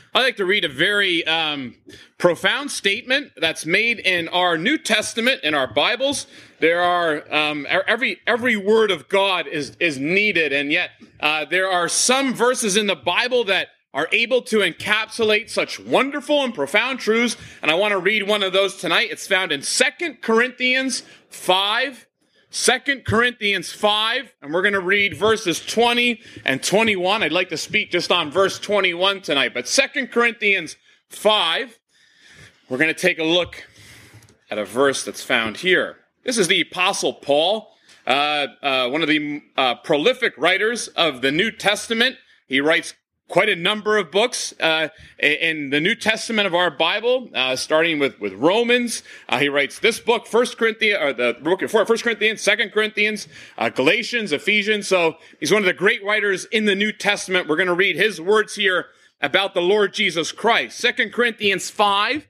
I like to read a very profound statement that's made in our New Testament, in our Bibles. There are, every word of God is needed, and yet there are some verses in the Bible that are able to encapsulate such wonderful and profound truths, and I want to read one of those tonight. It's found in 2 Corinthians 5. 2 Corinthians 5, and we're going to read verses 20 and 21. I'd like to speak just on verse 21 tonight, but 2 Corinthians 5, we're going to take a look at a verse that's found here. This is the Apostle Paul, one of the prolific writers of the New Testament. He writes quite a number of books in the New Testament of our Bible, starting with Romans. He writes this book, 1 Corinthians, or the book of 1 Corinthians, 2 Corinthians, Galatians, Ephesians. So he's one of the great writers in the New Testament. We're going to read his words here about the Lord Jesus Christ. 2 Corinthians 5,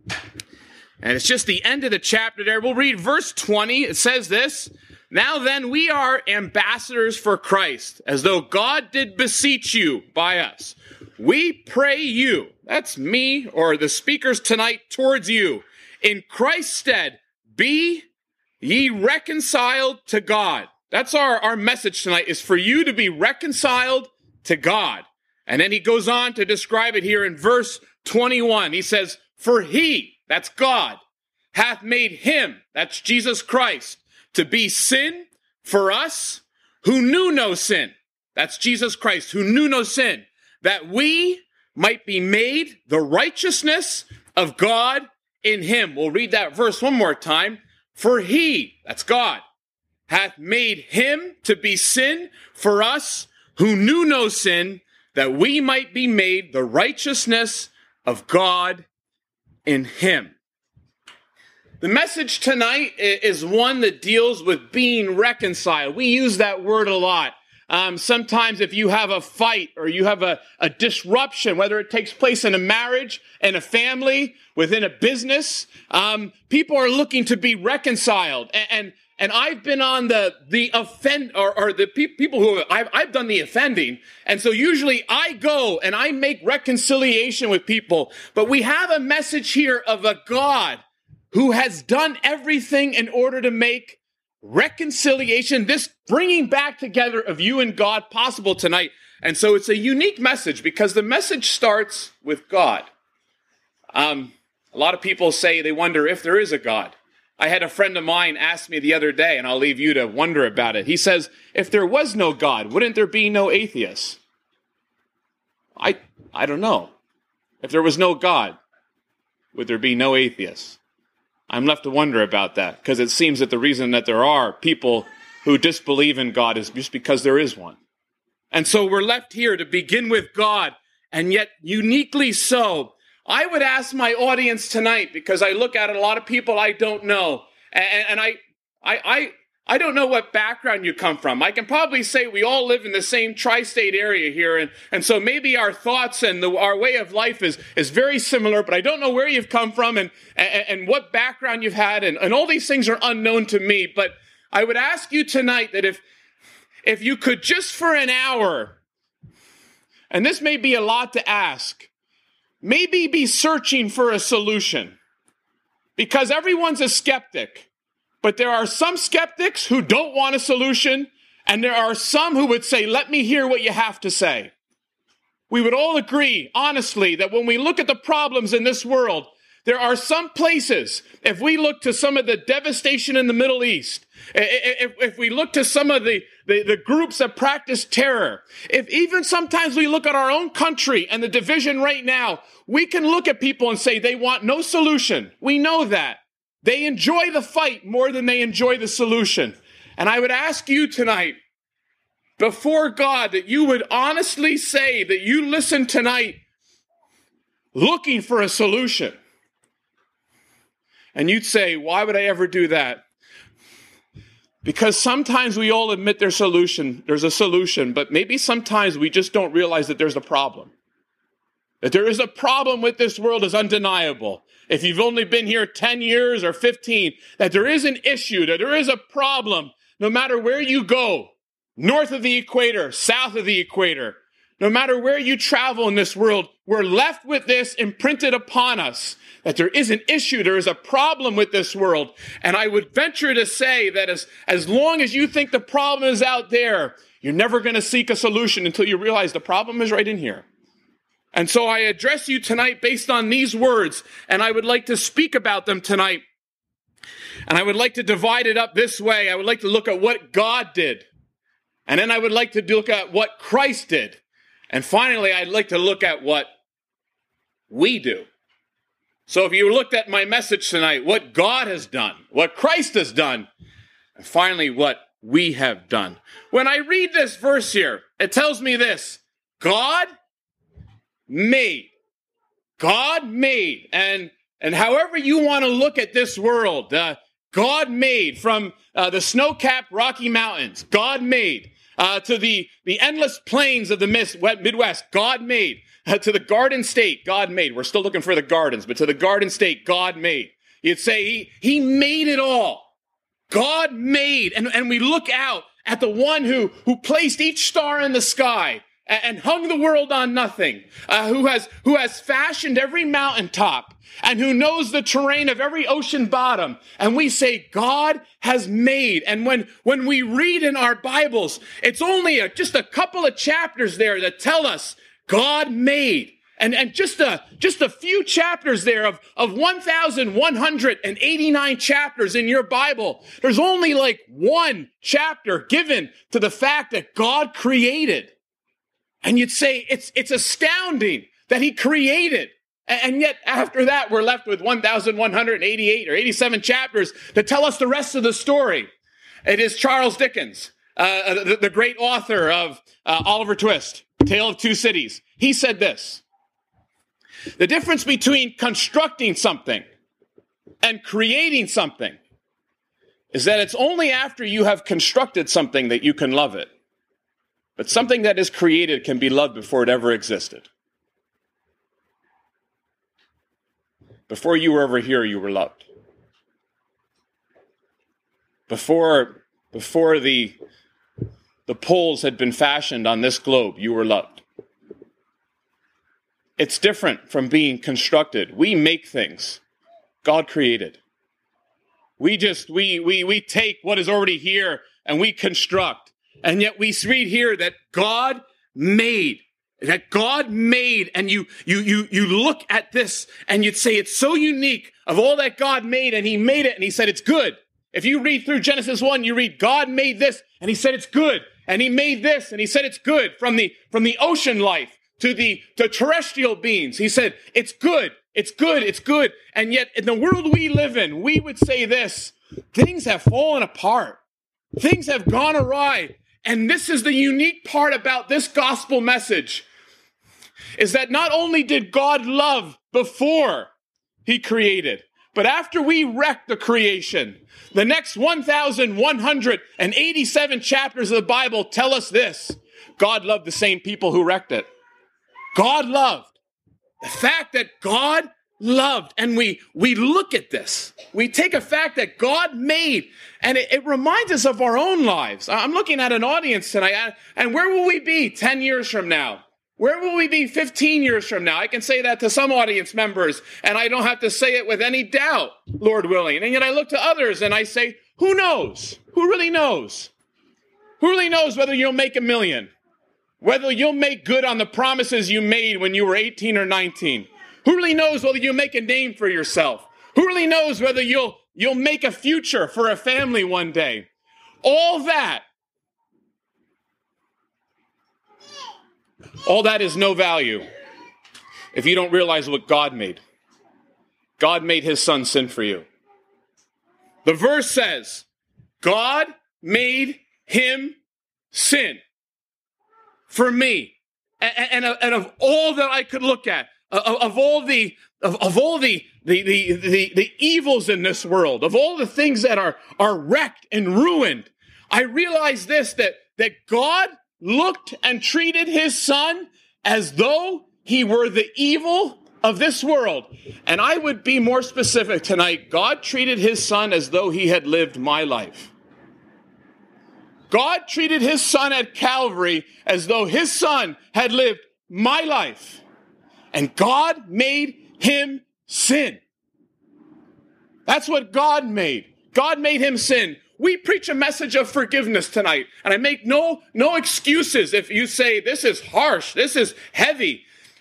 and it's just the end of the chapter there. We'll read verse 20. It says this: "Now then, we are ambassadors for Christ, as though God did beseech you by us. We pray you," that's me or the speakers tonight, "towards you. In Christ's stead, be ye reconciled to God." That's our message tonight, is for you to be reconciled to God. And then he goes on to describe it here in verse 21. He says, "For he," that's God, "hath made him," that's Jesus Christ, "to be sin for us who knew no sin." That's Jesus Christ, who knew no sin, "that we might be made the righteousness of God in him." We'll read that verse one more time. "For he," that's God, "hath made him to be sin for us who knew no sin, that we might be made the righteousness of God in him." The message tonight is one that deals with being reconciled. We use that word a lot. Sometimes if you have a fight or you have a disruption, whether it takes place in a marriage, in a family, within a business, people are looking to be reconciled. And I've been on the people who I've done the offending. And so usually I go and I make reconciliation with people. But we have a message here of a God who has done everything in order to make reconciliation, this bringing back together of you and God, possible tonight. And so it's a unique message because the message starts with God. A lot of people say they wonder if there is a God. I had a friend of mine ask me the other day, and I'll leave you to wonder about it. He says, if there was no God, wouldn't there be no atheists? I don't know. If there was no God, would there be no atheists? I'm left to wonder about that, because it seems that the reason that there are people who disbelieve in God is just because there is one. And so we're left here to begin with God, and yet uniquely so. I would ask my audience tonight, because I look at a lot of people I don't know, and I don't know what background you come from. I can probably say we all live in the same tri-state area here, and so maybe our thoughts and our way of life is very similar, but I don't know where you've come from and what background you've had, and all these things are unknown to me. But I would ask you tonight that if you could just for an hour, and this may be a lot to ask, maybe be searching for a solution, because everyone's a skeptic. But there are some skeptics who don't want a solution, and there are some who would say, let me hear what you have to say. We would all agree, honestly, that when we look at the problems in this world, there are some places, if we look to some of the devastation in the Middle East, if we look to some of the groups that practice terror, if even sometimes we look at our own country and the division right now, we can look at people and say they want no solution. We know that. They enjoy the fight more than they enjoy the solution. And I would ask you tonight, before God, that you would honestly say that you listen tonight looking for a solution. And you'd say, why would I ever do that? Because sometimes we all admit there's a solution, but maybe sometimes we just don't realize that there's a problem. That there is a problem with this world is undeniable. If you've only been here 10 years or 15, that there is an issue, that there is a problem, no matter where you go, north of the equator, south of the equator. no matter where you travel in this world, we're left with this imprinted upon us, that there is an issue, there is a problem with this world. And I would venture to say that as long as you think the problem is out there, you're never going to seek a solution until you realize the problem is right in here. And so I address you tonight based on these words, and I would like to speak about them tonight. And I would like to divide it up this way. I would like to look at what God did. And then I would like to look at what Christ did. And finally, I'd like to look at what we do. So if you looked at my message tonight, what God has done, what Christ has done, and finally what we have done. When I read this verse here, it tells me this: God made. God made. And however you want to look at this world, God made from the snow-capped Rocky Mountains. God made. To the endless plains of the Midwest, God made. To the Garden State, God made. We're still looking for the gardens, but to the Garden State, God made. You'd say he made it all. God made. And we look out at the one who placed each star in the sky and hung the world on nothing, who has fashioned every mountaintop, and who knows the terrain of every ocean bottom. And we say, God has made. And when we read in our Bibles, it's only just a couple of chapters there that tell us God made. And just a few chapters there of 1,189 chapters in your Bible. There's only like one chapter given to the fact that God created. And you'd say it's astounding that he created. And yet after that, we're left with 1,188 or 87 chapters to tell us the rest of the story. It is Charles Dickens, the great author of Oliver Twist, Tale of Two Cities. He said this: the difference between constructing something and creating something is that it's only after you have constructed something that you can love it. But something that is created can be loved before it ever existed. Before you were ever here, you were loved. Before the poles had been fashioned on this globe, you were loved. It's different from being constructed. We make things. God created. We take what is already here and we construct. And yet we read here that God made. That God made, and you look at this and you'd say it's so unique of all that God made, and he made it and he said it's good. If you read through Genesis 1, you read God made this and he said it's good. And he made this and he said it's good. From the ocean life to terrestrial beings, he said it's good, it's good, it's good. And yet in the world we live in, we would say this: things have fallen apart. Things have gone awry. And this is the unique part about this gospel message, is that not only did God love before he created, but after we wrecked the creation, the next 1,187 chapters of the Bible tell us this: God loved the same people who wrecked it. God loved. The fact that God loved, and we look at this. We take a fact that God made, and it reminds us of our own lives. I'm looking at an audience tonight, and where will we be 10 years from now? Where will we be 15 years from now? I can say that to some audience members, and I don't have to say it with any doubt, Lord willing. And yet I look to others, and I say, who knows? Who really knows? Who really knows whether you'll make $1 million? Whether you'll make good on the promises you made when you were 18 or 19? Who really knows whether you'll make a name for yourself? Who really knows whether you'll make a future for a family one day? All that is no value if you don't realize what God made. God made his son sin for you. The verse says, God made him sin for me. And of all that I could look at, of all the evils in this world, of all the things that are wrecked and ruined, I realize this, that God looked and treated his son as though he were the evil of this world. And I would be more specific tonight. God treated his son as though he had lived my life. God treated his son at Calvary as though his son had lived my life. And God made him sin. That's what God made. God made him sin. We preach a message of forgiveness tonight. And I make no excuses if you say, this is harsh, this is heavy.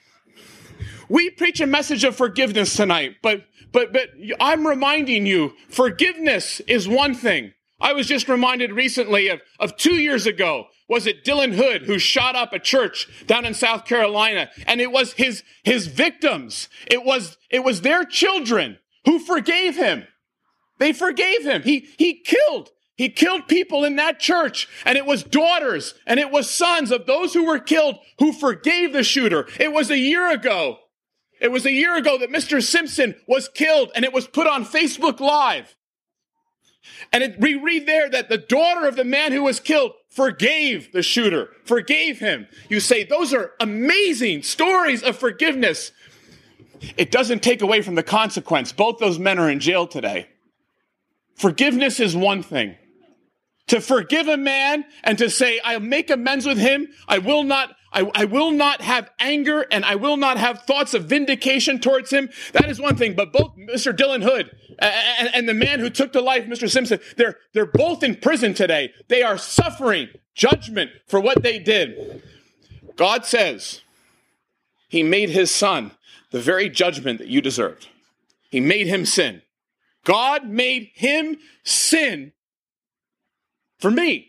We preach a message of forgiveness tonight. But I'm reminding you, forgiveness is one thing. I was just reminded recently of 2 years ago. Was it Dylan Hood who shot up a church down in South Carolina? And it was his victims. It was their children who forgave him. They forgave him. He killed people in that church. And it was daughters and it was sons of those who were killed who forgave the shooter. It was a year ago. It was a year ago that Mr. Simpson was killed and it was put on Facebook Live. And we read there that the daughter of the man who was killed forgave the shooter, forgave him. You say, those are amazing stories of forgiveness. It doesn't take away from the consequence. Both those men are in jail today. Forgiveness is one thing. To forgive a man and to say, I'll make amends with him. I will not have anger and I will not have thoughts of vindication towards him. That is one thing. But both Mr. Dylan Hood and the man who took to life, Mr. Simpson, they're both in prison today. They are suffering judgment for what they did. God says he made his son the very judgment that you deserved. He made him sin. God made him sin for me.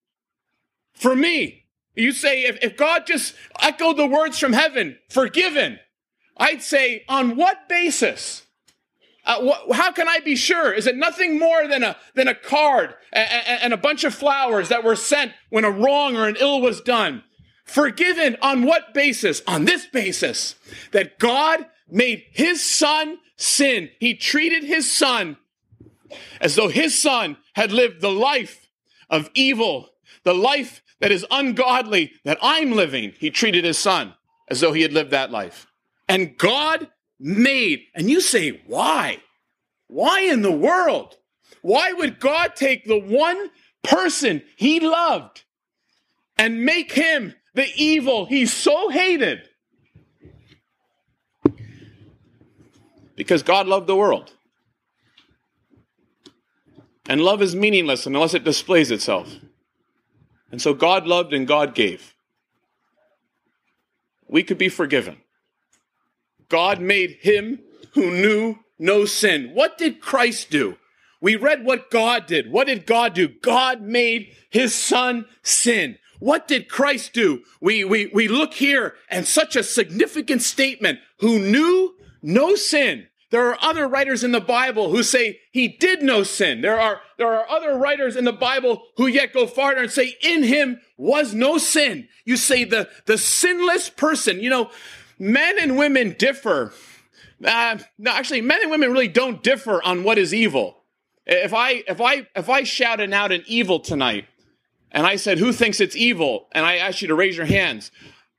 For me. You say, if God just echoed the words from heaven, forgiven, I'd say, on what basis? How can I be sure? Is it nothing more than a card and a bunch of flowers that were sent when a wrong or an ill was done? Forgiven on what basis? On this basis, that God made his son sin. He treated his son as though his son had lived the life of evil, the life that is ungodly that I'm living. He treated his son as though he had lived that life. And God made, and you say, why? Why in the world? Why would God take the one person he loved and make him the evil he so hated? Because God loved the world. And love is meaningless unless it displays itself. And so God loved and God gave. We could be forgiven. God made him who knew no sin. What did Christ do? We read what God did. What did God do? God made his son sin. What did Christ do? We look here and such a significant statement, who knew no sin. There are other writers in the Bible who say he did no sin. There are other writers in the Bible who yet go farther and say in him was no sin. You say the sinless person. You know, men and women differ. No, actually, men and women really don't differ on what is evil. If I shouted out an evil tonight, and I said, "Who thinks it's evil?" and I asked you to raise your hands,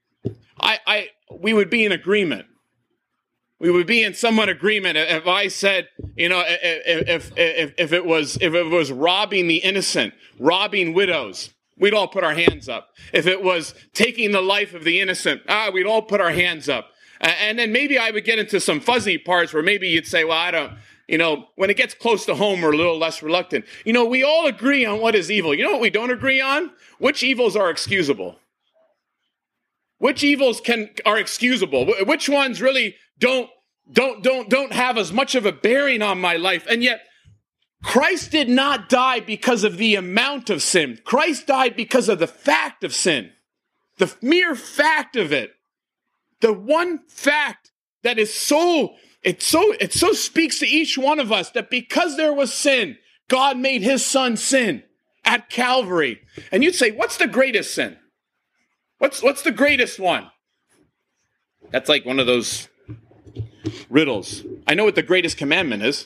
we would be in agreement. We would be in somewhat agreement if I said, you know, if it was robbing the innocent, robbing widows, we'd all put our hands up. If it was taking the life of the innocent, we'd all put our hands up. And then maybe I would get into some fuzzy parts where maybe you'd say, well, I don't, you know, when it gets close to home, we're a little less reluctant. You know, we all agree on what is evil. You know what we don't agree on? Which evils are excusable? Which evils are excusable? Which ones really don't have as much of a bearing on my life? And yet, Christ did not die because of the amount of sin. Christ died because of the fact of sin. The mere fact of it. The one fact that is it so speaks to each one of us that because there was sin, God made his son sin at Calvary. And you'd say, what's the greatest sin? What's the greatest one? That's like one of those riddles. I know what the greatest commandment is.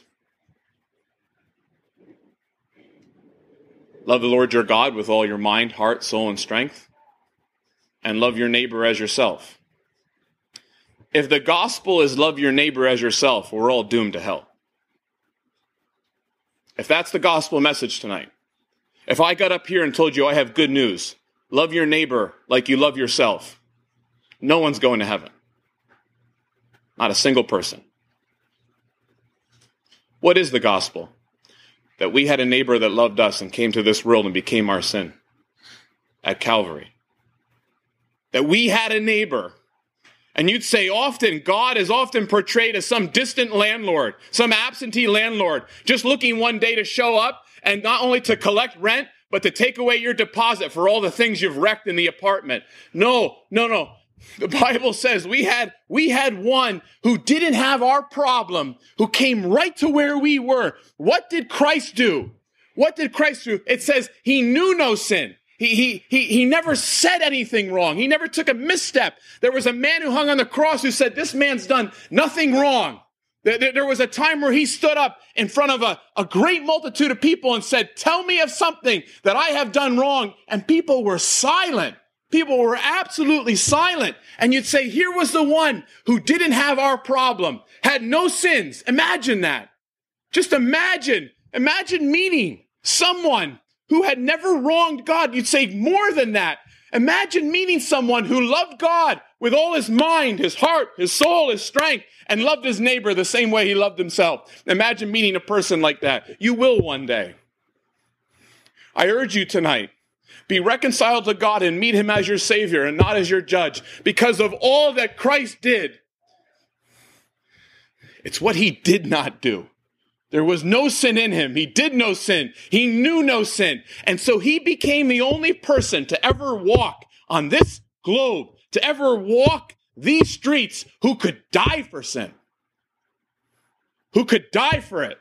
Love the Lord your God with all your mind, heart, soul, and strength. And love your neighbor as yourself. If the gospel is love your neighbor as yourself, we're all doomed to hell. If that's the gospel message tonight. If I got up here and told you I have good news, love your neighbor like you love yourself, no one's going to heaven. Not a single person. What is the gospel? That we had a neighbor that loved us and came to this world and became our sin at Calvary. That we had a neighbor. And you'd say often, God is often portrayed as some distant landlord, some absentee landlord, just looking one day to show up and not only to collect rent, but to take away your deposit for all the things you've wrecked in the apartment. No. The Bible says we had one who didn't have our problem, who came right to where we were. What did Christ do? It says he knew no sin. He never said anything wrong. He never took a misstep. There was a man who hung on the cross who said, this man's done nothing wrong. There was a time where he stood up in front of a great multitude of people and said, tell me of something that I have done wrong. And people were silent. People were absolutely silent. And you'd say, here was the one who didn't have our problem, had no sins. Imagine that. Just imagine meeting someone who had never wronged God. You'd say more than that. Imagine meeting someone who loved God with all his mind, his heart, his soul, his strength, and loved his neighbor the same way he loved himself. Imagine meeting a person like that. You will one day. I urge you tonight, be reconciled to God and meet him as your Savior and not as your judge because of all that Christ did. It's what he did not do. There was no sin in him. He did no sin. He knew no sin. And so he became the only person to ever walk on this globe, to ever walk these streets who could die for sin. Who could die for it.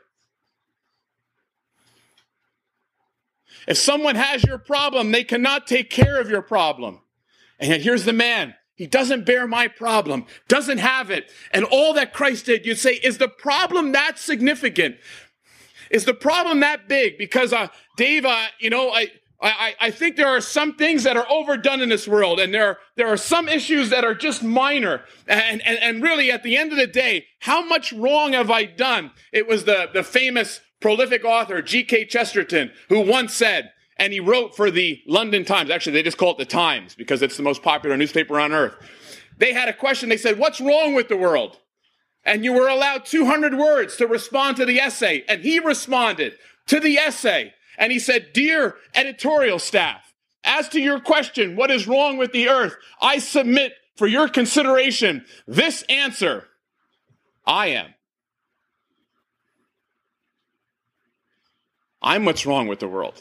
If someone has your problem, they cannot take care of your problem. And yet here's the man. He doesn't bear my problem, doesn't have it. And all that Christ did, you'd say, is the problem that significant? Is the problem that big? Because, Dave, I think there are some things that are overdone in this world, and there are some issues that are just minor. And really, at the end of the day, how much wrong have I done? It was the famous prolific author, G.K. Chesterton, who once said, and he wrote for the London Times. Actually, they just call it the Times because it's the most popular newspaper on earth. They had a question. They said, what's wrong with the world? And you were allowed 200 words to respond to the essay. And he responded to the essay. And he said, dear editorial staff, as to your question, what is wrong with the earth? I submit for your consideration this answer. I am. I'm what's wrong with the world.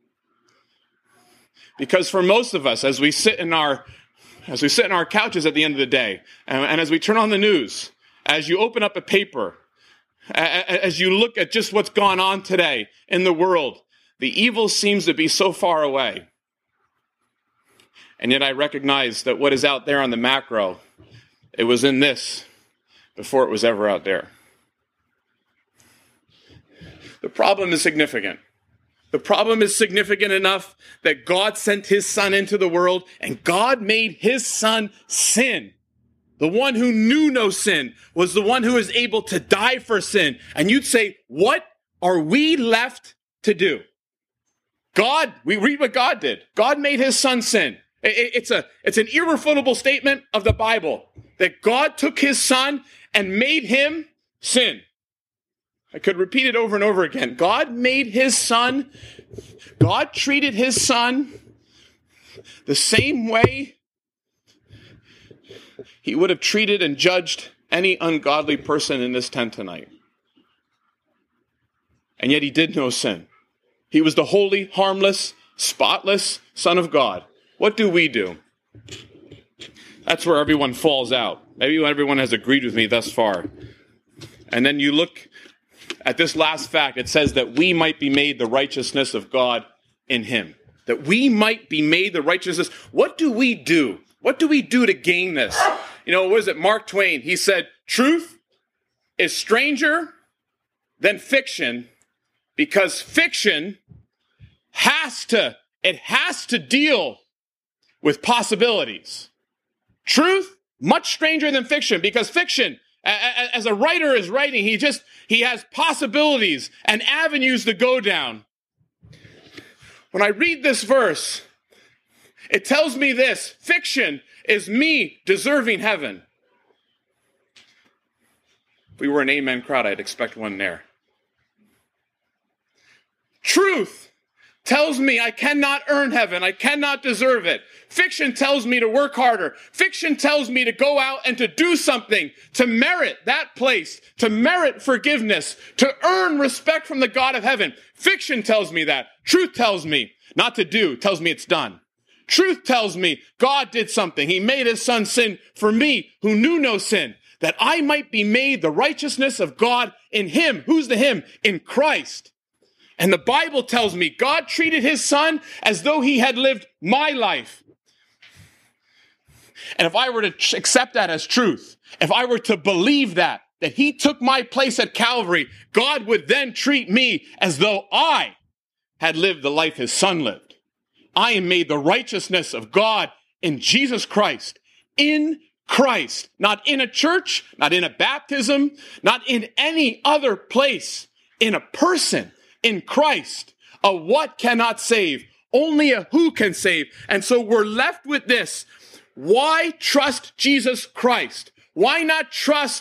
Because for most of us, as we sit in our couches at the end of the day, and as we turn on the news, as you open up a paper, as you look at just what's gone on today in the world, the evil seems to be so far away. And yet I recognize that what is out there on the macro, it was in this before it was ever out there. The problem is significant. The problem is significant enough that God sent his son into the world, and God made his son sin. The one who knew no sin was the one who was able to die for sin. And you'd say, what are we left to do? We read what God did. God made his son sin. It's an irrefutable statement of the Bible that God took his son and made him sin. I could repeat it over and over again. God made his son. God treated his son the same way he would have treated and judged any ungodly person in this tent tonight. And yet he did no sin. He was the holy, harmless, spotless Son of God. What do we do? That's where everyone falls out. Maybe everyone has agreed with me thus far. And then you look at this last fact. It says that we might be made the righteousness of God in him. That we might be made the righteousness. What do we do? What do we do to gain this? What is it? Mark Twain, he said, truth is stranger than fiction because fiction has to deal with possibilities. Truth, much stranger than fiction because fiction, as a writer is writing, he has possibilities and avenues to go down. when I read this verse, it tells me this: fiction is me deserving heaven. If we were an amen crowd, I'd expect one there. Truth tells me I cannot earn heaven. I cannot deserve it. Fiction tells me to work harder. Fiction tells me to go out and to do something to merit that place, to merit forgiveness, to earn respect from the God of heaven. Fiction tells me that. Truth tells me not to do, tells me it's done. Truth tells me God did something. He made his son sin for me who knew no sin, that I might be made the righteousness of God in him. Who's the him? In Christ. And the Bible tells me God treated his son as though he had lived my life. And if I were to accept that as truth, if I were to believe that he took my place at Calvary, God would then treat me as though I had lived the life his son lived. I am made the righteousness of God in Jesus Christ, in Christ, not in a church, not in a baptism, not in any other place, in a person, in Christ. A what cannot save, only a who can save. And so we're left with this. Why trust Jesus Christ? Why not trust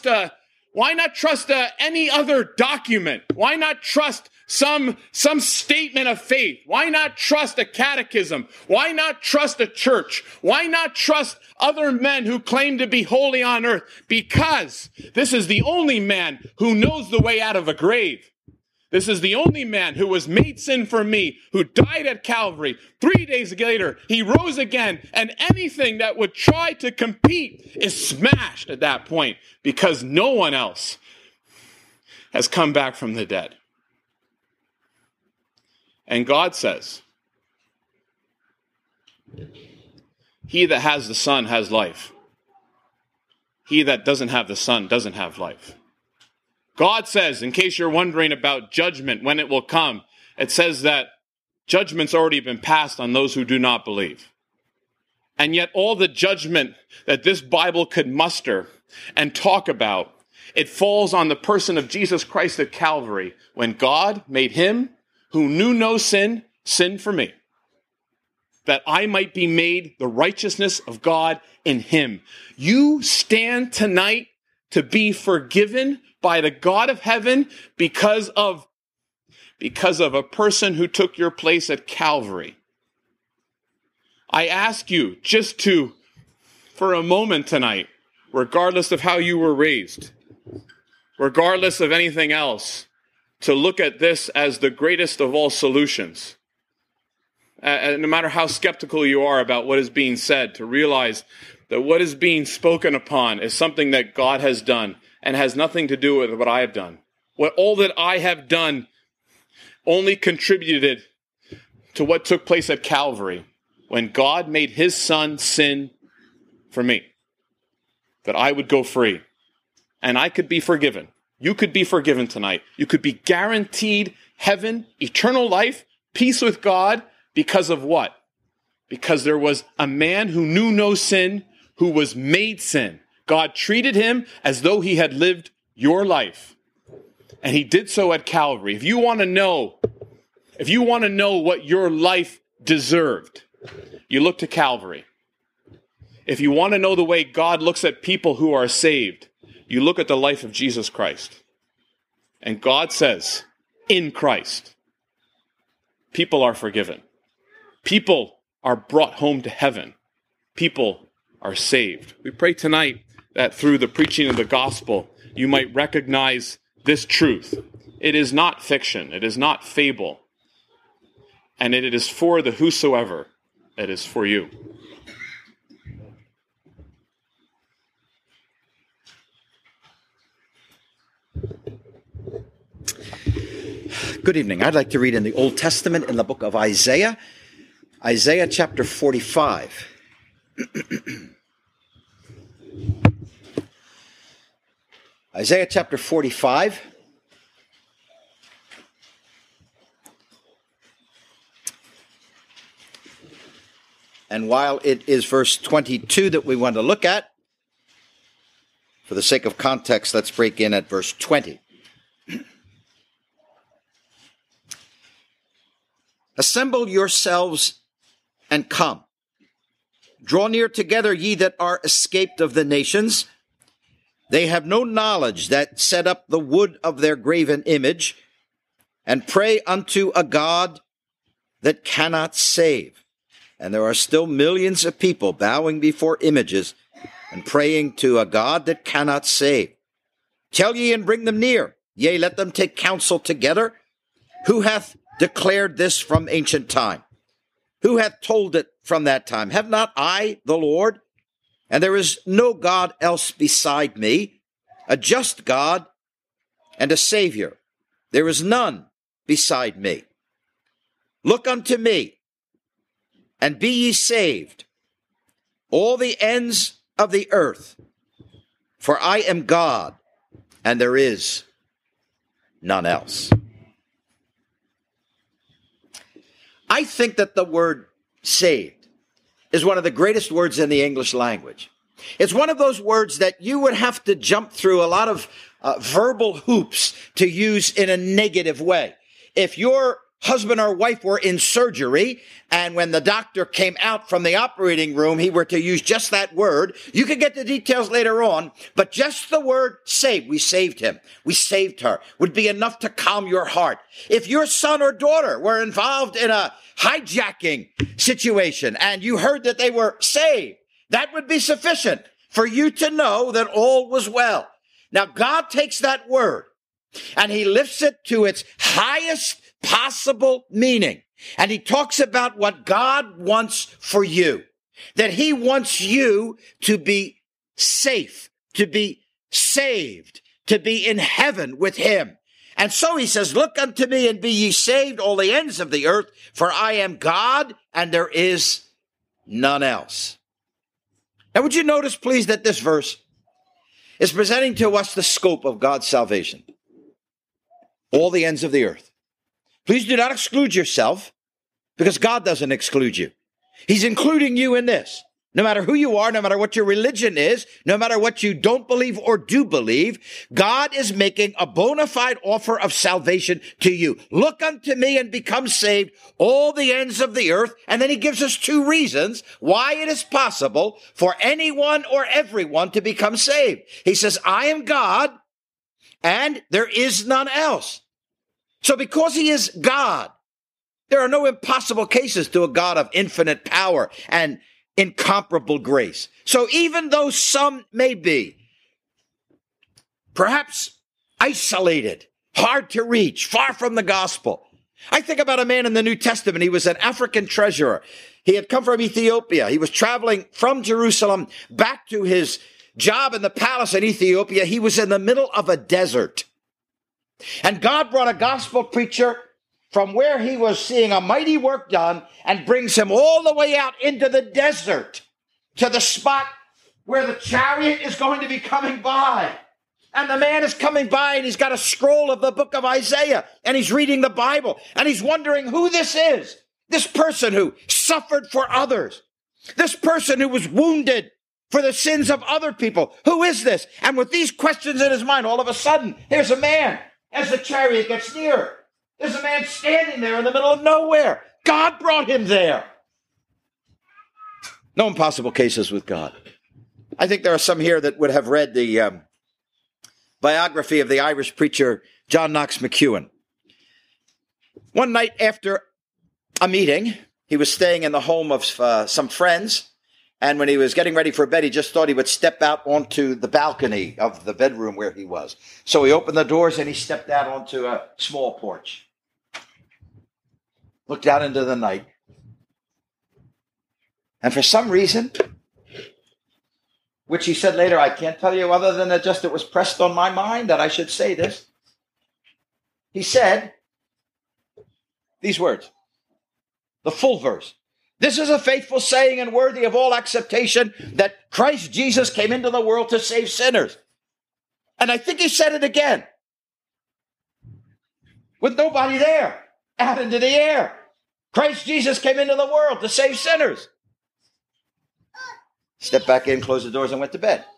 any other document? Why not trust some statement of faith? Why not trust a catechism? Why not trust a church? Why not trust other men who claim to be holy on earth? Because this is the only man who knows the way out of a grave. This is the only man who was made sin for me, who died at Calvary. 3 days later, he rose again, and anything that would try to compete is smashed at that point, because no one else has come back from the dead. And God says, he that has the Son has life. He that doesn't have the Son doesn't have life. God says, in case you're wondering about judgment, when it will come, it says that judgment's already been passed on those who do not believe. And yet all the judgment that this Bible could muster and talk about, it falls on the person of Jesus Christ at Calvary, when God made him who knew no sin, sin for me, that I might be made the righteousness of God in him. You stand tonight to be forgiven by the God of heaven because of a person who took your place at Calvary. I ask you for a moment tonight, regardless of how you were raised, regardless of anything else, to look at this as the greatest of all solutions. No matter how skeptical you are about what is being said, to realize that what is being spoken upon is something that God has done and has nothing to do with what I have done. All that I have done only contributed to what took place at Calvary, when God made his son sin for me, that I would go free and I could be forgiven. You could be forgiven tonight. You could be guaranteed heaven, eternal life, peace with God, because of what? Because there was a man who knew no sin, who was made sin. God treated him as though he had lived your life. And he did so at Calvary. If you want to know what your life deserved, you look to Calvary. If you want to know the way God looks at people who are saved, you look at the life of Jesus Christ. And God says, in Christ, people are forgiven. People are brought home to heaven. People are saved. We pray tonight that through the preaching of the gospel, you might recognize this truth. It is not fiction. It is not fable. And it is for the whosoever. It is for you. Good evening. I'd like to read in the Old Testament in the book of Isaiah, Isaiah chapter 45. Isaiah chapter 45. And while it is verse 22 that we want to look at, for the sake of context, let's break in at verse 20. Assemble yourselves and come. Draw near together, ye that are escaped of the nations. They have no knowledge that set up the wood of their graven image, and pray unto a God that cannot save. And there are still millions of people bowing before images and praying to a God that cannot save. Tell ye and bring them near. Yea, let them take counsel together. Who hath declared this from ancient time? Who hath told it from that time? Have not I, the Lord? And there is no God else beside me, a just God and a Savior. There is none beside me. Look unto me, and be ye saved, all the ends of the earth. For I am God, and there is none else. I think that the word saved is one of the greatest words in the English language. It's one of those words that you would have to jump through a lot of verbal hoops to use in a negative way. If your husband or wife were in surgery, and when the doctor came out from the operating room, he were to use just that word, you could get the details later on, but just the word saved, we saved him, we saved her, would be enough to calm your heart. If your son or daughter were involved in a hijacking situation, and you heard that they were saved, that would be sufficient for you to know that all was well. Now, God takes that word, and he lifts it to its highest possible meaning. And he talks about what God wants for you, that he wants you to be safe, to be saved, to be in heaven with him. And so he says, look unto me and be ye saved, all the ends of the earth, for I am God and there is none else. Now, would you notice, please, that this verse is presenting to us the scope of God's salvation. All the ends of the earth. Please do not exclude yourself, because God doesn't exclude you. He's including you in this. No matter who you are, no matter what your religion is, no matter what you don't believe or do believe, God is making a bona fide offer of salvation to you. Look unto me and become saved, all the ends of the earth. And then he gives us two reasons why it is possible for anyone or everyone to become saved. He says, I am God, and there is none else. So because he is God, there are no impossible cases to a God of infinite power and incomparable grace. So even though some may be perhaps isolated, hard to reach, far from the gospel. I think about a man in the New Testament. He was an African treasurer. He had come from Ethiopia. He was traveling from Jerusalem back to his job in the palace in Ethiopia. He was in the middle of a desert. And God brought a gospel preacher from where he was seeing a mighty work done and brings him all the way out into the desert to the spot where the chariot is going to be coming by. And the man is coming by and he's got a scroll of the book of Isaiah and he's reading the Bible and he's wondering who this is. This person who suffered for others. This person who was wounded for the sins of other people. Who is this? And with these questions in his mind, all of a sudden, there's a man. As the chariot gets nearer, there's a man standing there in the middle of nowhere. God brought him there. No impossible cases with God. I think there are some here that would have read the biography of the Irish preacher John Knox McEwen. One night after a meeting, he was staying in the home of some friends. And when he was getting ready for bed, he just thought he would step out onto the balcony of the bedroom where he was. So he opened the doors and he stepped out onto a small porch. Looked out into the night. And for some reason, which he said later, I can't tell you other than that just it was pressed on my mind that I should say this. He said these words, the full verse. This is a faithful saying and worthy of all acceptation that Christ Jesus came into the world to save sinners. And I think he said it again. With nobody there, out into the air. Christ Jesus came into the world to save sinners. Stepped back in, closed the doors, and went to bed.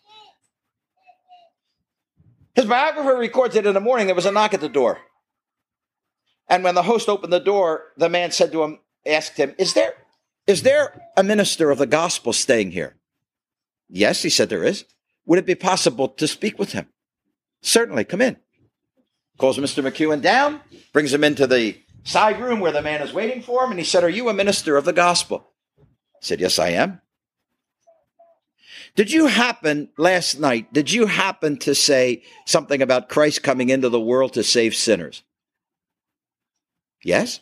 His biographer records that in the morning there was a knock at the door. And when the host opened the door, the man said to him, asked him, is there a minister of the gospel staying here? Yes, he said, there is. Would it be possible to speak with him? Certainly, come in. Calls Mr. McEwen down, brings him into the side room where the man is waiting for him, and he said, are you a minister of the gospel? He said, yes, I am. Did you happen to say something about Christ coming into the world to save sinners? Yes.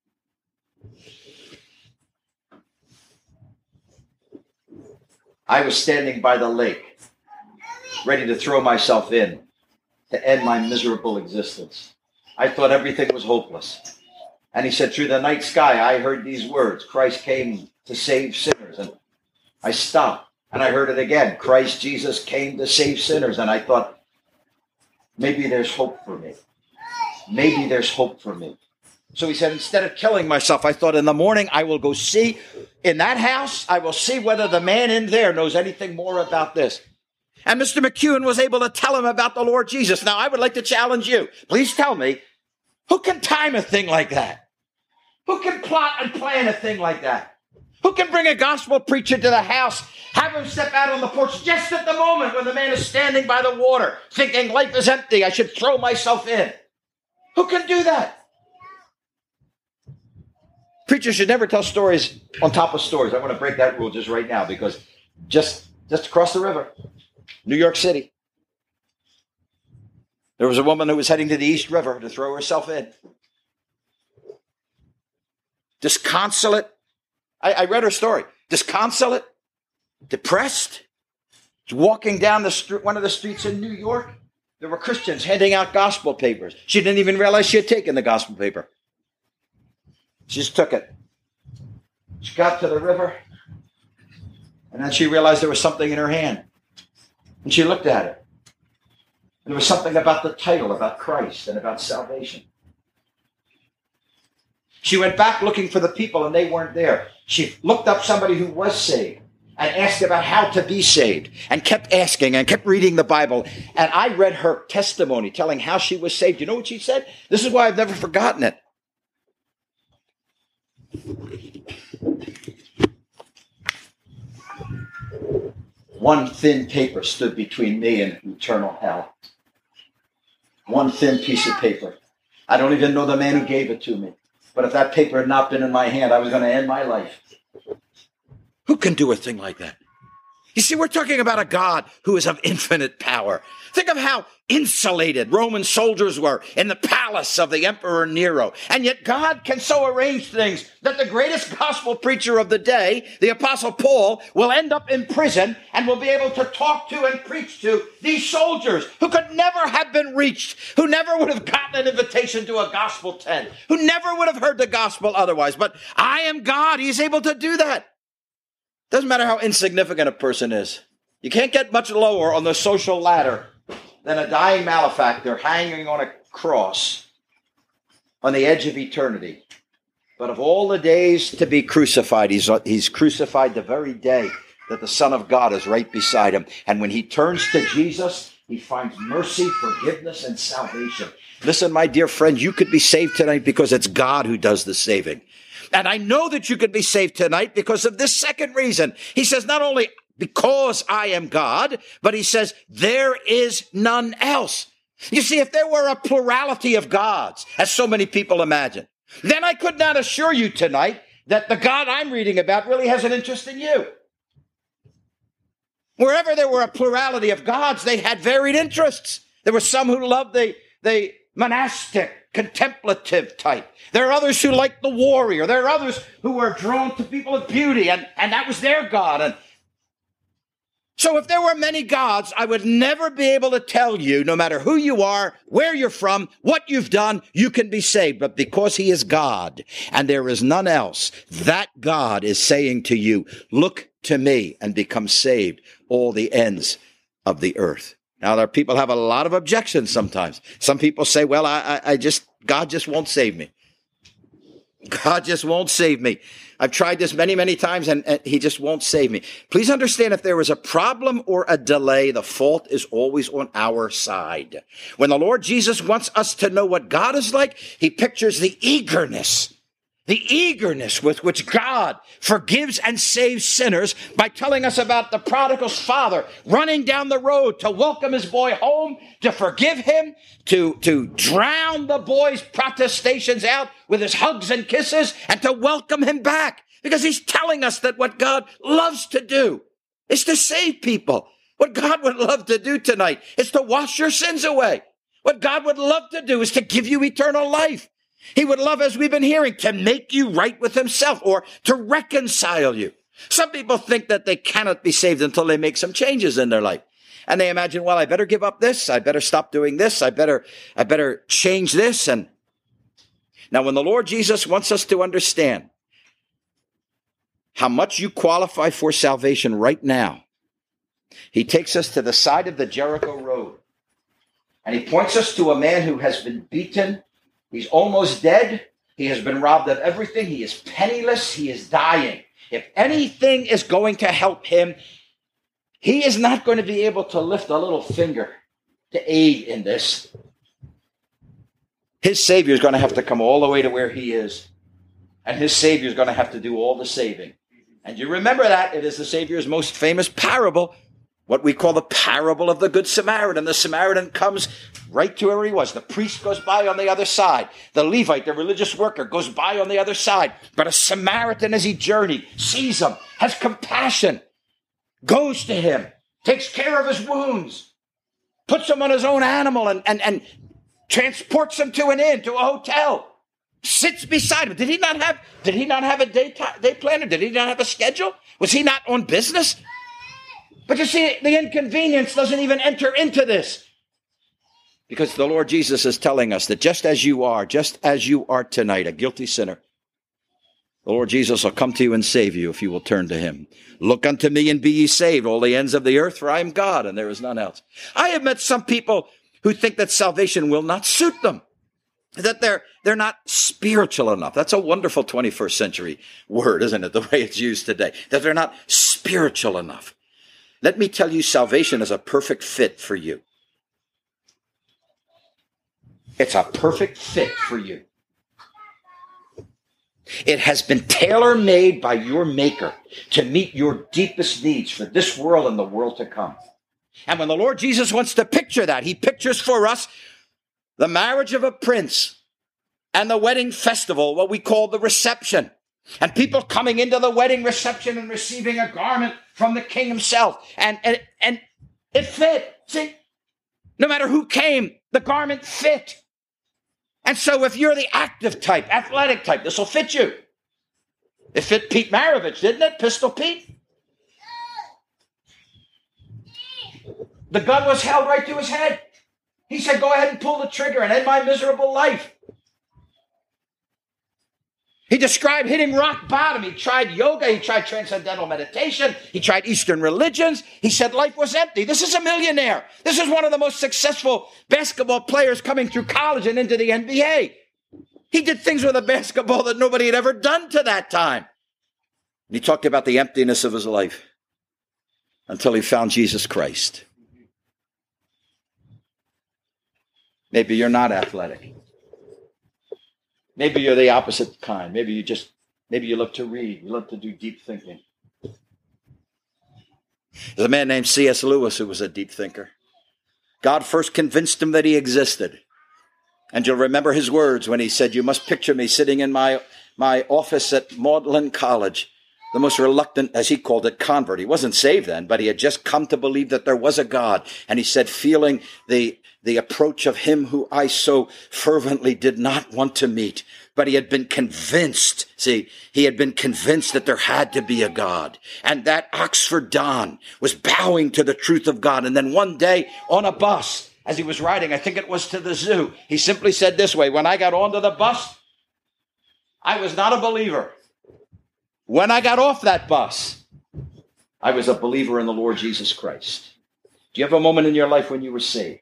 I was standing by the lake, ready to throw myself in to end my miserable existence. I thought everything was hopeless. And he said, through the night sky, I heard these words, Christ came to save sinners. And I stopped and I heard it again. Christ Jesus came to save sinners. And I thought, maybe there's hope for me. Maybe there's hope for me. So he said, instead of killing myself, I thought in the morning I will go see in that house. I will see whether the man in there knows anything more about this. And Mr. McEwen was able to tell him about the Lord Jesus. Now, I would like to challenge you. Please tell me, who can time a thing like that? Who can plot and plan a thing like that? Who can bring a gospel preacher to the house, have him step out on the porch just at the moment when the man is standing by the water, thinking life is empty, I should throw myself in? Who can do that? Preachers should never tell stories on top of stories. I want to break that rule just right now because just across the river, New York City, there was a woman who was heading to the East River to throw herself in. Disconsolate. I read her story. Disconsolate, depressed, walking down one of the streets in New York. There were Christians handing out gospel papers. She didn't even realize she had taken the gospel paper. She just took it. She got to the river, and then she realized there was something in her hand. And she looked at it. And there was something about the title, about Christ and about salvation. She went back looking for the people, and they weren't there. She looked up somebody who was saved and asked about how to be saved and kept asking and kept reading the Bible. And I read her testimony telling how she was saved. You know what she said? This is why I've never forgotten it. One thin paper stood between me and eternal hell. One thin piece of paper. I don't even know the man who gave it to me. But if that paper had not been in my hand, I was going to end my life. Who can do a thing like that? You see, we're talking about a God who is of infinite power. Think of how insulated Roman soldiers were in the palace of the Emperor Nero. And yet God can so arrange things that the greatest gospel preacher of the day, the Apostle Paul, will end up in prison and will be able to talk to and preach to these soldiers who could never have been reached, who never would have gotten an invitation to a gospel tent, who never would have heard the gospel otherwise. But I am God. He's able to do that. Doesn't matter how insignificant a person is. You can't get much lower on the social ladder than a dying malefactor hanging on a cross on the edge of eternity. But of all the days to be crucified, he's crucified the very day that the Son of God is right beside him. And when he turns to Jesus, he finds mercy, forgiveness, and salvation. Listen, my dear friend, you could be saved tonight because it's God who does the saving. And I know that you could be saved tonight because of this second reason. He says, not only because I am God, but he says, there is none else. You see, if there were a plurality of gods, as so many people imagine, then I could not assure you tonight that the God I'm reading about really has an interest in you. Wherever there were a plurality of gods, they had varied interests. There were some who loved the monastic, contemplative type. There are others who liked the warrior. There are others who were drawn to people of beauty, and that was their God. And so if there were many gods, I would never be able to tell you, no matter who you are, where you're from, what you've done, you can be saved. But because he is God and there is none else, that God is saying to you, look to me and become saved, all the ends of the earth. Now, there are people have a lot of objections sometimes. Some people say, well, God just won't save me. God just won't save me. I've tried this many, many times and he just won't save me. Please understand, if there is a problem or a delay, the fault is always on our side. When the Lord Jesus wants us to know what God is like, he pictures the eagerness with which God forgives and saves sinners by telling us about the prodigal's father running down the road to welcome his boy home, to forgive him, to drown the boy's protestations out with his hugs and kisses, and to welcome him back. Because he's telling us that what God loves to do is to save people. What God would love to do tonight is to wash your sins away. What God would love to do is to give you eternal life. He would love, as we've been hearing, to make you right with himself or to reconcile you. Some people think that they cannot be saved until they make some changes in their life. And they imagine, well, I better give up this. I better stop doing this. I better change this. And now when the Lord Jesus wants us to understand how much you qualify for salvation right now, he takes us to the side of the Jericho road and he points us to a man who has been beaten. He's almost dead. He has been robbed of everything. He is penniless. He is dying. If anything is going to help him, he is not going to be able to lift a little finger to aid in this. His Savior is going to have to come all the way to where he is. And his Savior is going to have to do all the saving. And you remember that. It is the Savior's most famous parable, what we call the parable of the Good Samaritan. The Samaritan comes right to where he was. The priest goes by on the other side. The Levite, the religious worker, goes by on the other side. But a Samaritan, as he journeyed, sees him, has compassion, goes to him, takes care of his wounds, puts him on his own animal and transports him to an inn, to a hotel, sits beside him. Did he not have a day planner? Did he not have a schedule? Was he not on business? But you see, the inconvenience doesn't even enter into this. Because the Lord Jesus is telling us that just as you are tonight, a guilty sinner, the Lord Jesus will come to you and save you if you will turn to him. Look unto me and be ye saved, all the ends of the earth, for I am God and there is none else. I have met some people who think that salvation will not suit them, that they're not spiritual enough. That's a wonderful 21st century word, isn't it? The way it's used today, that they're not spiritual enough. Let me tell you, salvation is a perfect fit for you. It's a perfect fit for you. It has been tailor-made by your Maker to meet your deepest needs for this world and the world to come. And when the Lord Jesus wants to picture that, he pictures for us the marriage of a prince and the wedding festival, what we call the reception. And people coming into the wedding reception and receiving a garment from the king himself. And it fit. See, no matter who came, the garment fit. And so if you're the active type, athletic type, this will fit you. It fit Pete Maravich, didn't it? Pistol Pete. The gun was held right to his head. He said, go ahead and pull the trigger and end my miserable life. He described hitting rock bottom. He tried yoga. He tried transcendental meditation. He tried Eastern religions. He said life was empty. This is a millionaire. This is one of the most successful basketball players coming through college and into the NBA. He did things with a basketball that nobody had ever done to that time. And he talked about the emptiness of his life until he found Jesus Christ. Maybe you're not athletic. Maybe you're the opposite kind. Maybe you love to read. You love to do deep thinking. There's a man named C.S. Lewis who was a deep thinker. God first convinced him that he existed. And you'll remember his words when he said, you must picture me sitting in my office at Magdalen College, the most reluctant, as he called it, convert. He wasn't saved then, but he had just come to believe that there was a God. And he said, feeling the approach of him who I so fervently did not want to meet. But he had been convinced, he had been convinced that there had to be a God. And that Oxford Don was bowing to the truth of God. And then one day on a bus, as he was riding, I think it was to the zoo, he simply said this way, when I got onto the bus, I was not a believer. When I got off that bus, I was a believer in the Lord Jesus Christ. Do you have a moment in your life when you were saved?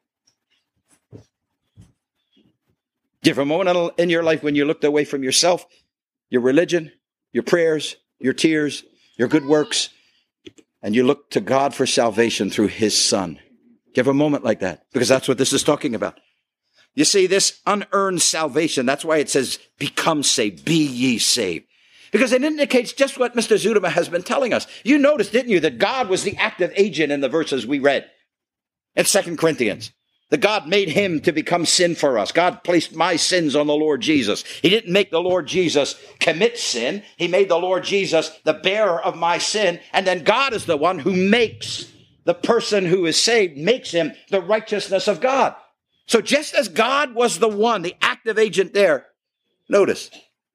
Do you have a moment in your life when you looked away from yourself your religion, your prayers, your tears, your good works, and you look to God for salvation through his Son. You have a moment like that, because that's what this is talking about. You see, this unearned salvation, that's why it says, become saved, be ye saved. Because it indicates just what Mr. Zuderman has been telling us. You noticed, didn't you, that God was the active agent in the verses we read in 2 Corinthians. That God made him to become sin for us. God placed my sins on the Lord Jesus. He didn't make the Lord Jesus commit sin. He made the Lord Jesus the bearer of my sin. And then God is the one who makes the person who is saved, makes him the righteousness of God. So just as God was the one, the active agent there, notice,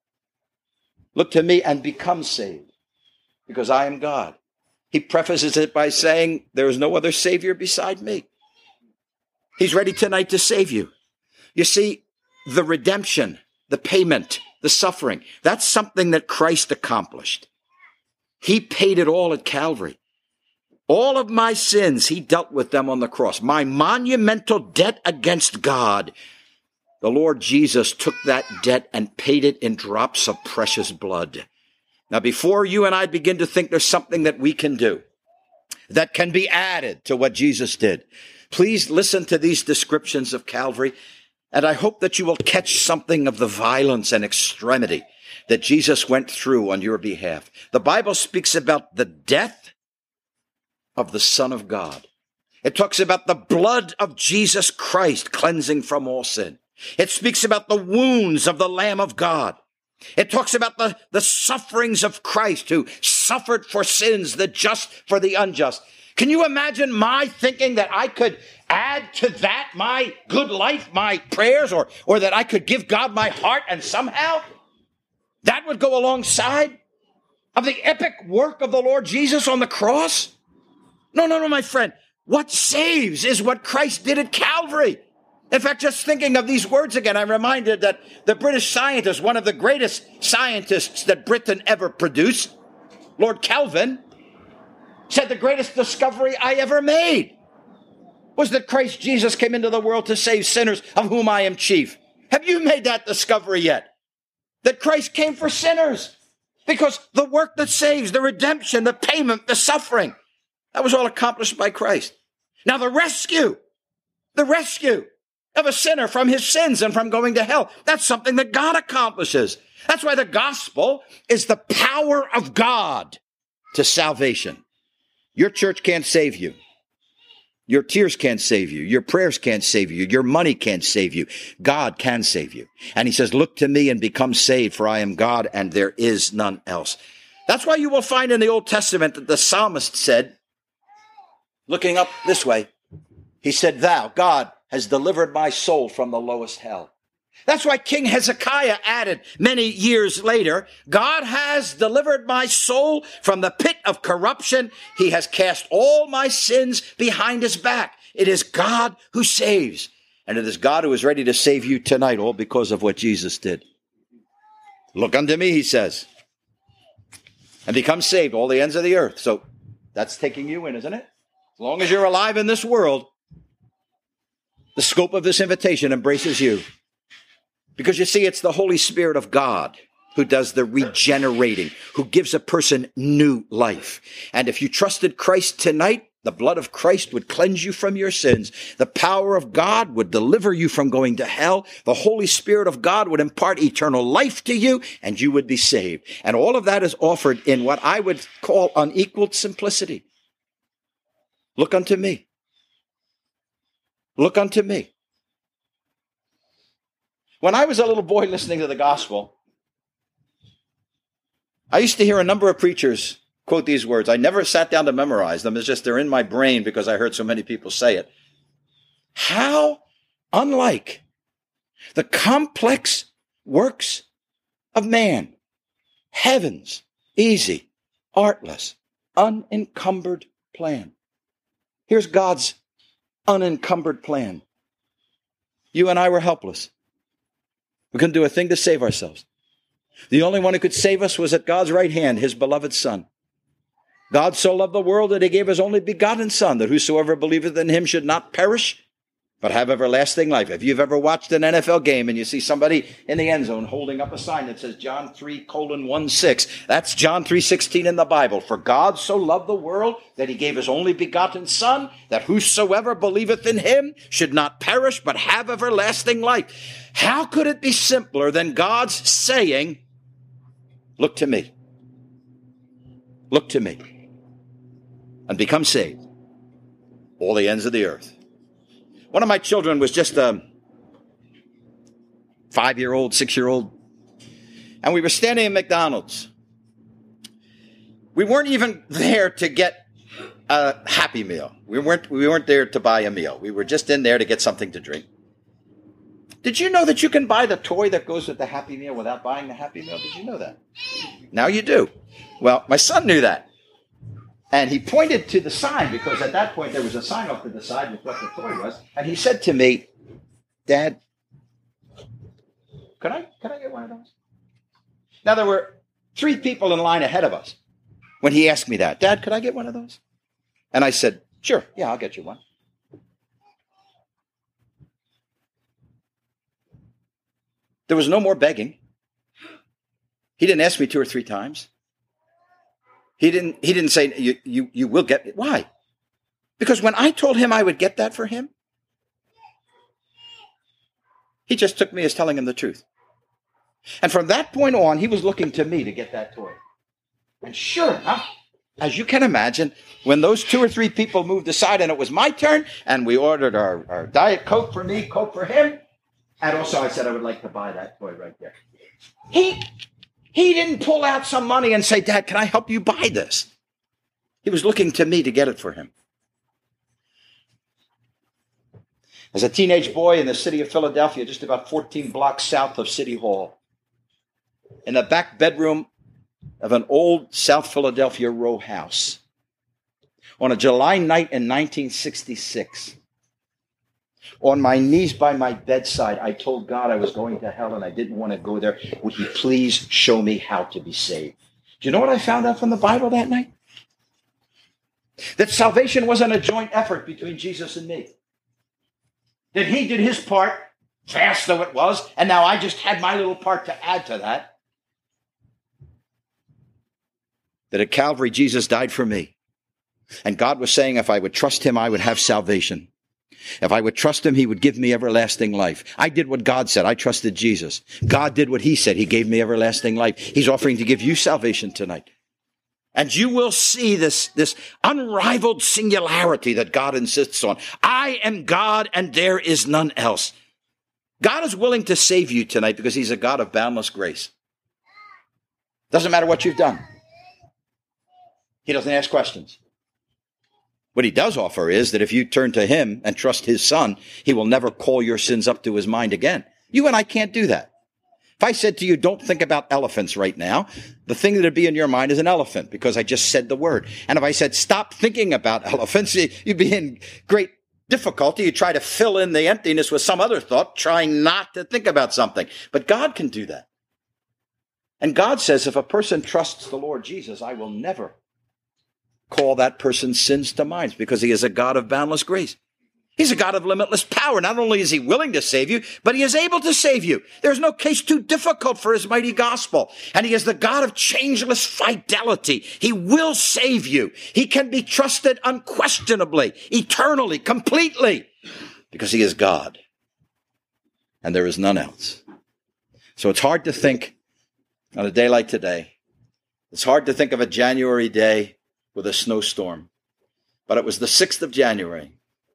look to me and become saved, because I am God. He prefaces it by saying, there is no other Savior beside me. He's ready tonight to save you. You see, the redemption, the payment, the suffering, that's something that Christ accomplished. He paid it all at Calvary. All of my sins, he dealt with them on the cross. My monumental debt against God, the Lord Jesus took that debt and paid it in drops of precious blood. Now, before you and I begin to think there's something that we can do that can be added to what Jesus did, please listen to these descriptions of Calvary, and I hope that you will catch something of the violence and extremity that Jesus went through on your behalf. The Bible speaks about the death of the Son of God. It talks about the blood of Jesus Christ cleansing from all sin. It speaks about the wounds of the Lamb of God. It talks about the sufferings of Christ, who suffered for sins, the just for the unjust. Can you imagine my thinking that I could add to that my good life, my prayers, or that I could give God my heart and somehow that would go alongside of the epic work of the Lord Jesus on the cross? No, my friend. What saves is what Christ did at Calvary. In fact, just thinking of these words again, I'm reminded that the British scientist, one of the greatest scientists that Britain ever produced, Lord Kelvin, said the greatest discovery I ever made was that Christ Jesus came into the world to save sinners, of whom I am chief. Have you made that discovery yet? That Christ came for sinners, because the work that saves, the redemption, the payment, the suffering, that was all accomplished by Christ. Now the rescue of a sinner from his sins and from going to hell, that's something that God accomplishes. That's why the gospel is the power of God to salvation. Your church can't save you. Your tears can't save you. Your prayers can't save you. Your money can't save you. God can save you. And he says, look to me and become saved, for I am God and there is none else. That's why you will find in the Old Testament that the psalmist said, looking up this way, he said, thou, God, has delivered my soul from the lowest hell. That's why King Hezekiah added many years later, God has delivered my soul from the pit of corruption. He has cast all my sins behind his back. It is God who saves. And it is God who is ready to save you tonight, all because of what Jesus did. Look unto me, he says, and become saved, all the ends of the earth. So that's taking you in, isn't it? As long as you're alive in this world, the scope of this invitation embraces you. Because you see, it's the Holy Spirit of God who does the regenerating, who gives a person new life. And if you trusted Christ tonight, the blood of Christ would cleanse you from your sins. The power of God would deliver you from going to hell. The Holy Spirit of God would impart eternal life to you, and you would be saved. And all of that is offered in what I would call unequaled simplicity. Look unto me. Look unto me. When I was a little boy listening to the gospel, I used to hear a number of preachers quote these words. I never sat down to memorize them. It's just they're in my brain because I heard so many people say it. How unlike the complex works of man, heaven's easy, artless, unencumbered plan. Here's God's unencumbered plan. You and I were helpless. We couldn't do a thing to save ourselves. The only one who could save us was at God's right hand, his beloved Son. God so loved the world that he gave his only begotten Son, that whosoever believeth in him should not perish, but have everlasting life. If you've ever watched an NFL game and you see somebody in the end zone holding up a sign that says John 3:16, that's John 3:16 in the Bible. For God so loved the world that he gave his only begotten Son, that whosoever believeth in him should not perish, but have everlasting life. How could it be simpler than God's saying, look to me. Look to me. And become saved. All the ends of the earth. One of my children was just a 5-year-old, 6-year-old, and we were standing at McDonald's. We weren't even there to get a Happy Meal. We weren't there to buy a meal. We were just in there to get something to drink. Did you know that you can buy the toy that goes with the Happy Meal without buying the Happy Meal? Did you know that? Now you do. Well, my son knew that. And he pointed to the sign, because at that point there was a sign off to the side with what the toy was. And he said to me, Dad, can I get one of those? Now there were 3 people in line ahead of us when he asked me that. Dad, could I get one of those? And I said, sure, yeah, I'll get you one. There was no more begging. He didn't ask me 2 or 3 times. He didn't say, you will get it. Why? Because when I told him I would get that for him, he just took me as telling him the truth. And from that point on, he was looking to me to get that toy. And sure enough, as you can imagine, when those 2 or 3 people moved aside and it was my turn, and we ordered our Diet Coke for me, Coke for him, and also I said I would like to buy that toy right there. He didn't pull out some money and say, Dad, can I help you buy this? He was looking to me to get it for him. As a teenage boy in the city of Philadelphia, just about 14 blocks south of City Hall, in the back bedroom of an old South Philadelphia row house, on a July night in 1966, on my knees by my bedside, I told God I was going to hell and I didn't want to go there. Would he please show me how to be saved? Do you know what I found out from the Bible that night? That salvation wasn't a joint effort between Jesus and me. That he did his part, fast though it was, and now I just had my little part to add to that. That at Calvary, Jesus died for me. And God was saying if I would trust him, I would have salvation. If I would trust him, he would give me everlasting life. I did what God said. I trusted Jesus. God did what he said. He gave me everlasting life. He's offering to give you salvation tonight. And you will see this unrivaled singularity that God insists on. I am God and there is none else. God is willing to save you tonight because he's a God of boundless grace. Doesn't matter what you've done. He doesn't ask questions. What he does offer is that if you turn to him and trust his Son, he will never call your sins up to his mind again. You and I can't do that. If I said to you, don't think about elephants right now, the thing that would be in your mind is an elephant because I just said the word. And if I said, stop thinking about elephants, you'd be in great difficulty. You try to fill in the emptiness with some other thought, trying not to think about something. But God can do that. And God says, if a person trusts the Lord Jesus, I will never call that person's sins to mind because he is a God of boundless grace. He's a God of limitless power. Not only is he willing to save you, but he is able to save you. There's no case too difficult for his mighty gospel. And he is the God of changeless fidelity. He will save you. He can be trusted unquestionably, eternally, completely, because he is God. And there is none else. So it's hard to think on a day like today. It's hard to think of a January day with a snowstorm. But it was the 6th of January,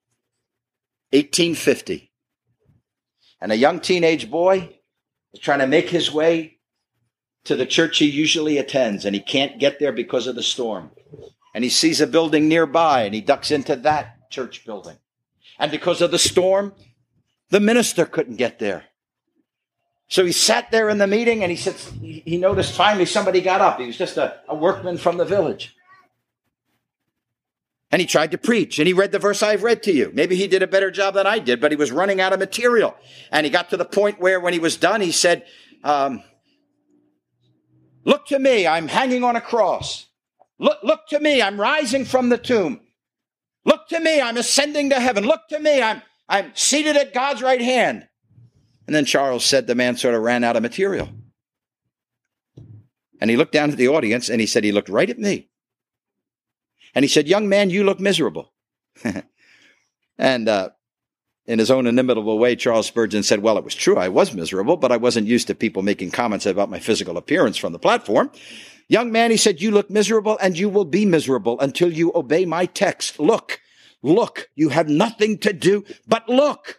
1850. And a young teenage boy is trying to make his way to the church he usually attends, and he can't get there because of the storm. And he sees a building nearby, and he ducks into that church building. And because of the storm, the minister couldn't get there. So he sat there in the meeting, and he noticed finally somebody got up. He was just a workman from the village. And he tried to preach, and he read the verse I've read to you. Maybe he did a better job than I did, but he was running out of material. And he got to the point where when he was done, he said, look to me, I'm hanging on a cross. Look to me, I'm rising from the tomb. Look to me, I'm ascending to heaven. Look to me, I'm seated at God's right hand. And then Charles said the man sort of ran out of material. And he looked down at the audience and he said, he looked right at me. And he said, young man, you look miserable. And in his own inimitable way, Charles Spurgeon said, well, it was true. I was miserable, but I wasn't used to people making comments about my physical appearance from the platform. Young man, he said, you look miserable and you will be miserable until you obey my text. Look, you have nothing to do but look.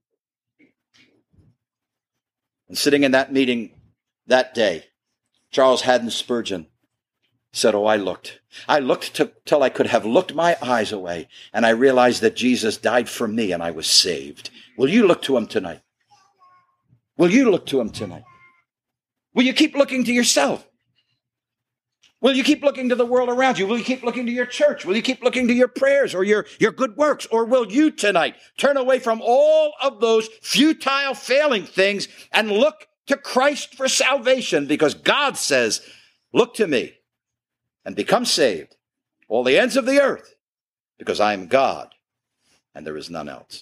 And sitting in that meeting that day, Charles Haddon Spurgeon said, I looked till I could have looked my eyes away, and I realized that Jesus died for me and I was saved. Will you look to him tonight? Will you look to him tonight? Will you keep looking to yourself? Will you keep looking to the world around you? Will you keep looking to your church? Will you keep looking to your prayers or your good works? Or will you tonight turn away from all of those futile, failing things and look to Christ for salvation? Because God says, look to me and become saved, all the ends of the earth, because I am God and there is none else.